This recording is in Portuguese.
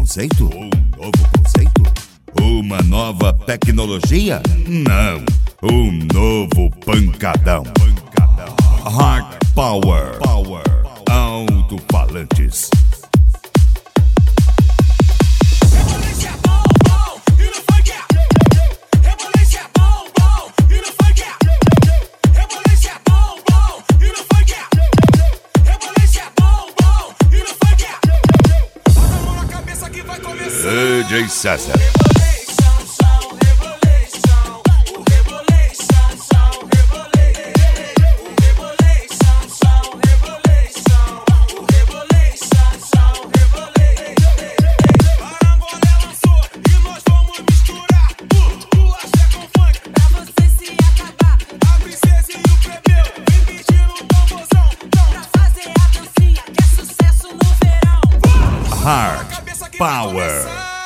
conceito? Uma nova tecnologia? Não, um novo pancadão. Hard Power. Alto-falantes. DJ César. Hard Power.